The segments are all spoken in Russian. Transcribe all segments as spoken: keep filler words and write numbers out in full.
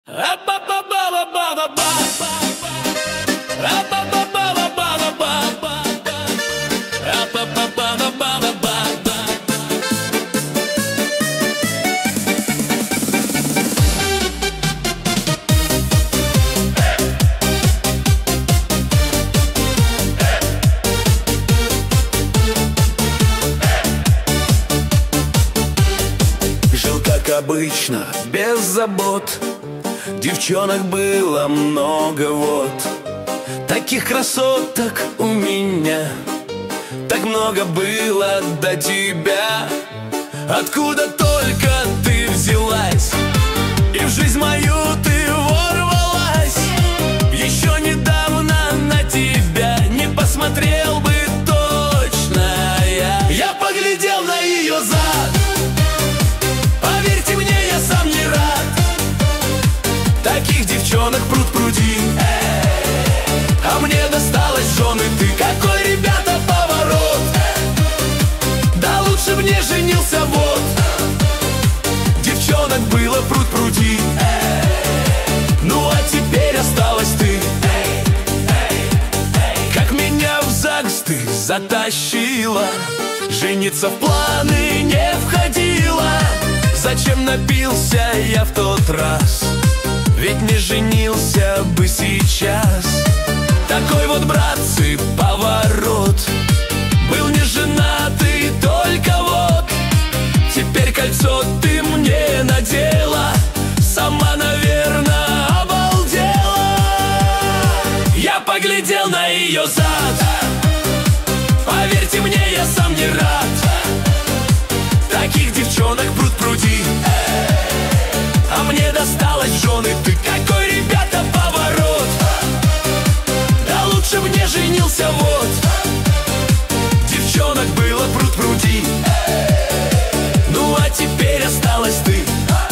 Жил как обычно, без забот. Девчонок было много, вот. Таких красоток у меня так много было до тебя. Откуда только ты взялась и в жизнь мою ты ворвалась. Еще недавно на тебя не посмотрел бы точно я. Я поглядел на ее зад, поверьте мне, я сам не рад. Таких девчонок пруд пруди, а мне досталось жены ты. Какой, ребята, поворот! Да лучше б не женился, вот. Девчонок было пруд пруди, ну а теперь осталась ты. Как меня в ЗАГС ты затащила, жениться в планы не входила. Зачем напился я в тот раз, ведь не женился бы сейчас. Такой вот, братцы, поворот. Был не женатый, только вот теперь кольцо ты мне надела. Сама, наверное, обалдела. Я поглядел на ее зад, поверьте мне, я сам не рад. Таких девчонок пруд пруди, а мне досталось жены ты. Какой, ребята, поворот! Да лучше б не женился, вот. Девчонок было пруд пруди, ну а теперь осталась ты.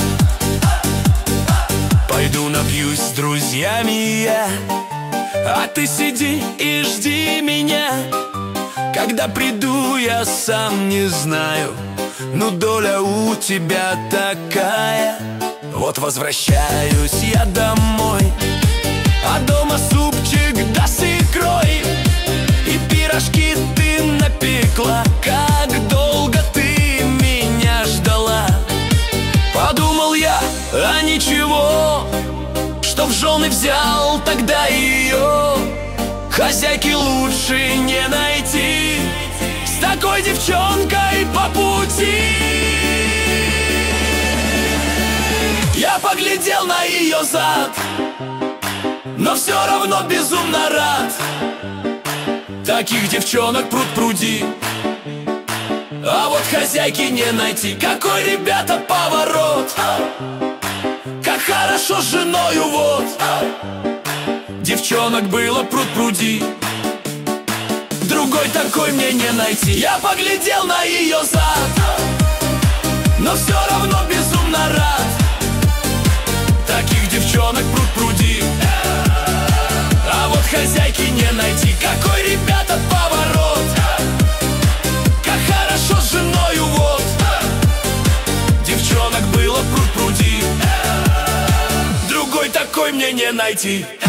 Пойду напьюсь с друзьями я, а ты сиди и жди меня. Когда приду, я сам не знаю, ну доля у тебя такая. Вот возвращаюсь я домой, а дома супчик да с икрой, и пирожки ты напекла. Как долго ты меня ждала. Подумал я, а ничего, что в жены взял тогда ее. Хозяйки лучше не найти, с такой девчонкой по пути. Я поглядел на ее зад, но все равно безумно рад. Таких девчонок пруд пруди, а вот хозяйки не найти. Какой, ребята, поворот! Как хорошо с женою, вот. Девчонок было пруд пруди, другой такой мне не найти. Я поглядел на ее зад, но все равно безумно рад. Таких девчонок пруд пруди, а вот хозяйки не найти. Какой, ребята, поворот! Как хорошо с женою, вот. Девчонок было пруд пруди, другой такой мне не найти.